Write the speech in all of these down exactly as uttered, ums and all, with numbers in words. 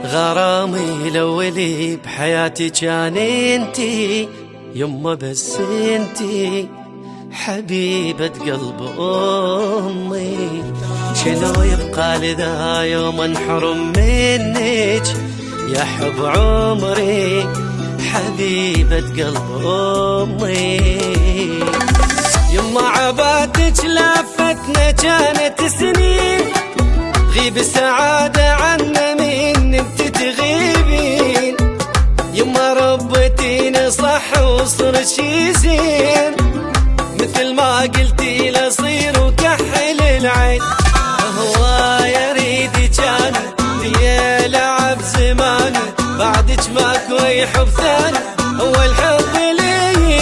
غرامي الأولي بحياتي كان انتي يما، بس انتي حبيبة قلب أمي. شنو يبقى لذا يوم انحرم منك يا حب عمري، حبيبة قلب أمي. يما عباتك لفتنا كانت سنين، غيب السعادة عنا من انت تغيبين. يما ربتينا صح وصرت شي زين، مثل ما قلتي لصير وكحل العين. هو يريد كان لي لعب زماني، بعدك ماكو اي حب ثاني، هو الحب لي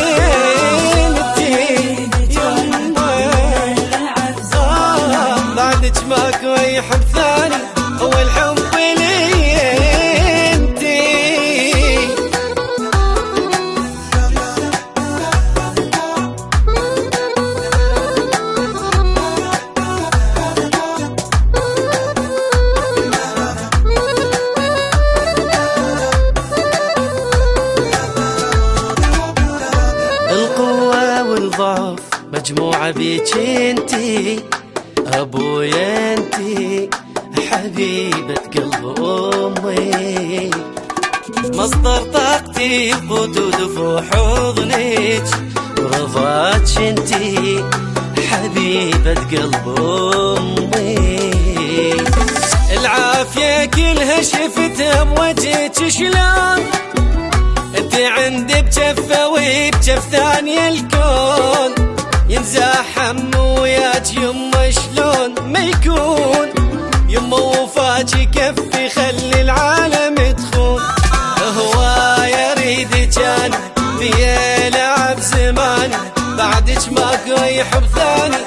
انتي يما. آه بعدك ماكو اي حب ثاني، هو الحب لي انتي. القوة والضعف مجموعة بيك انتي، ابويا انتي حبيبة قلب امي. مصدر طاقتي قوت ودفوع حضنك، ورضاك انتي حبيبة قلب امي. العافية كلها شفتها بوجهك شلون، انت عندي بجفة وبجف ثانية الكون. ينزاحم وياك يما شلون ما يكون، يما وفاك يكفي خلي العالم تخون. هو يريد كان في لعب زماني، بعدك ماكو اي حب ثاني،